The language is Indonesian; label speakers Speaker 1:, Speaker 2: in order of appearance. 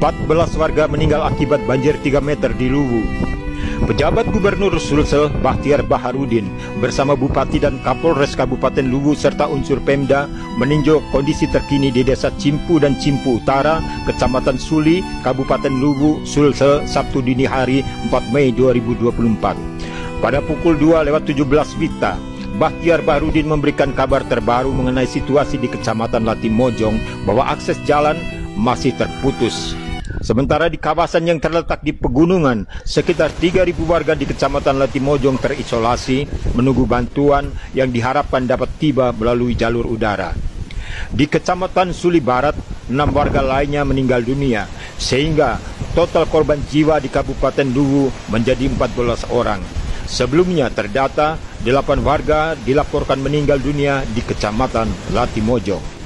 Speaker 1: 14 warga meninggal akibat banjir 3 meter di Luwu. Pejabat Gubernur Sulsel Bahtiar Baharudin bersama Bupati dan Kapolres Kabupaten Luwu serta unsur Pemda meninjau kondisi terkini di Desa Cimpu dan Cimpu Utara, Kecamatan Suli, Kabupaten Luwu, Sulsel, Sabtu dini hari 4 Mei 2024. Pada pukul 2:17 WITA, Bahtiar Baharudin memberikan kabar terbaru mengenai situasi di Kecamatan Latimojong bahwa akses jalan masih terputus. Sementara di kawasan yang terletak di pegunungan, sekitar 3.000 warga di Kecamatan Latimojong terisolasi menunggu bantuan yang diharapkan dapat tiba melalui jalur udara. Di Kecamatan Suli Barat, 6 warga lainnya meninggal dunia, sehingga total korban jiwa di Kabupaten Luwu menjadi 14 orang. Sebelumnya terdata 8 warga dilaporkan meninggal dunia di Kecamatan Latimojong.